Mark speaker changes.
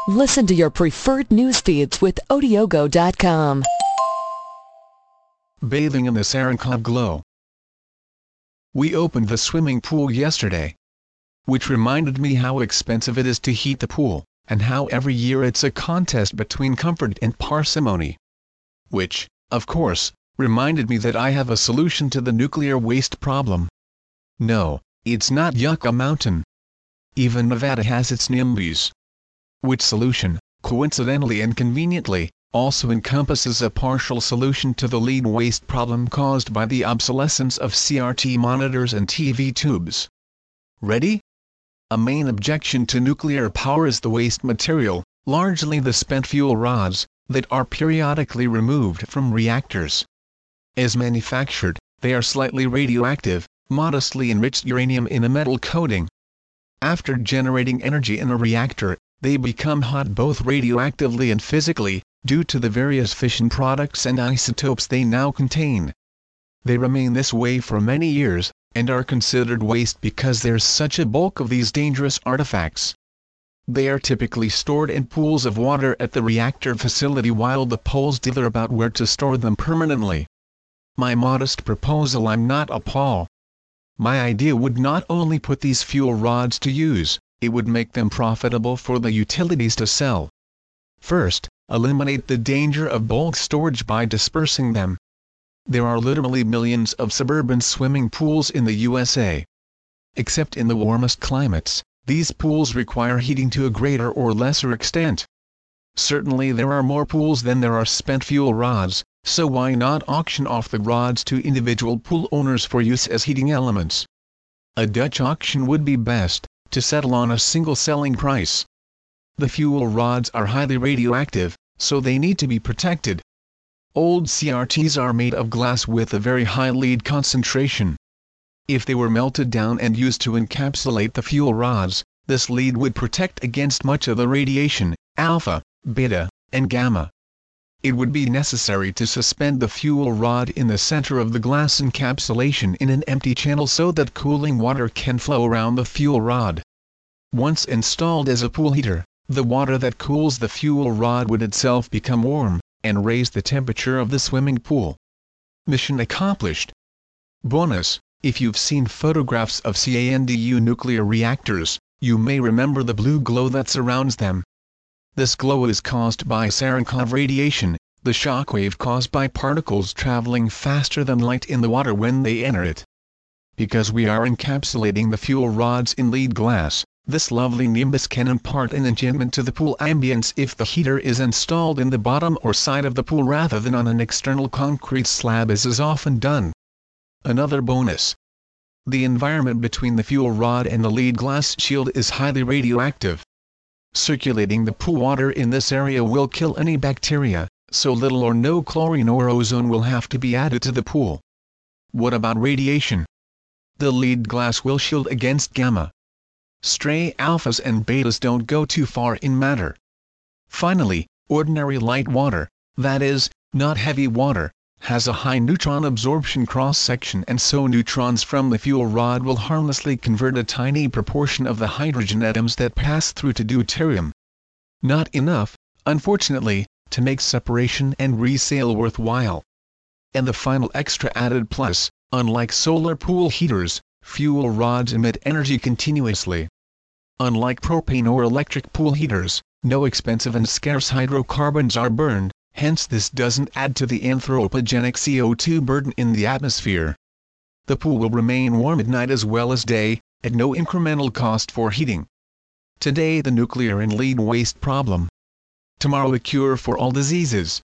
Speaker 1: Listen to your preferred news feeds with Odiogo.com.
Speaker 2: Bathing in the Serenkov glow. We opened the swimming pool yesterday, which reminded me how expensive it is to heat the pool, and how every year it's a contest between comfort and parsimony. Which, of course, reminded me that I have a solution to the nuclear waste problem. No, it's not Yucca Mountain. Even Nevada has its NIMBYs. Which solution, coincidentally and conveniently, also encompasses a partial solution to the lead waste problem caused by the obsolescence of CRT monitors and TV tubes. Ready? A main objection to nuclear power is the waste material, largely the spent fuel rods, that are periodically removed from reactors. As manufactured, they are slightly radioactive, modestly enriched uranium in a metal coating. After generating energy in a reactor, they become hot both radioactively and physically, due to the various fission products and isotopes they now contain. They remain this way for many years, and are considered waste because there's such a bulk of these dangerous artifacts. They are typically stored in pools of water at the reactor facility while the Poles dither about where to store them permanently. My modest proposal: I'm not a Pole. My idea would not only put these fuel rods to use, it would make them profitable for the utilities to sell. First, eliminate the danger of bulk storage by dispersing them. There are literally millions of suburban swimming pools in the USA. Except in the warmest climates, these pools require heating to a greater or lesser extent. Certainly there are more pools than there are spent fuel rods, so why not auction off the rods to individual pool owners for use as heating elements? A Dutch auction would be best, to settle on a single selling price. The fuel rods are highly radioactive, so they need to be protected. Old CRTs are made of glass with a very high lead concentration. If they were melted down and used to encapsulate the fuel rods, this lead would protect against much of the radiation, alpha, beta, and gamma. It would be necessary to suspend the fuel rod in the center of the glass encapsulation in an empty channel so that cooling water can flow around the fuel rod. Once installed as a pool heater, the water that cools the fuel rod would itself become warm, and raise the temperature of the swimming pool. Mission accomplished. Bonus: if you've seen photographs of CANDU nuclear reactors, you may remember the blue glow that surrounds them. This glow is caused by Serenkov radiation, the shockwave caused by particles traveling faster than light in the water when they enter it. Because we are encapsulating the fuel rods in lead glass, this lovely nimbus can impart an enchantment to the pool ambience if the heater is installed in the bottom or side of the pool rather than on an external concrete slab as is often done. Another bonus: the environment between the fuel rod and the lead glass shield is highly radioactive. Circulating the pool water in this area will kill any bacteria, so little or no chlorine or ozone will have to be added to the pool. What about radiation? The lead glass will shield against gamma. Stray alphas and betas don't go too far in matter. Finally, ordinary light water, that is, not heavy water, has a high neutron absorption cross-section, and so neutrons from the fuel rod will harmlessly convert a tiny proportion of the hydrogen atoms that pass through to deuterium. Not enough, unfortunately, to make separation and resale worthwhile. And the final extra added plus: unlike solar pool heaters, fuel rods emit energy continuously. Unlike propane or electric pool heaters, no expensive and scarce hydrocarbons are burned, hence this doesn't add to the anthropogenic CO2 burden in the atmosphere. The pool will remain warm at night as well as day, at no incremental cost for heating. Today the nuclear and lead waste problem. Tomorrow a cure for all diseases.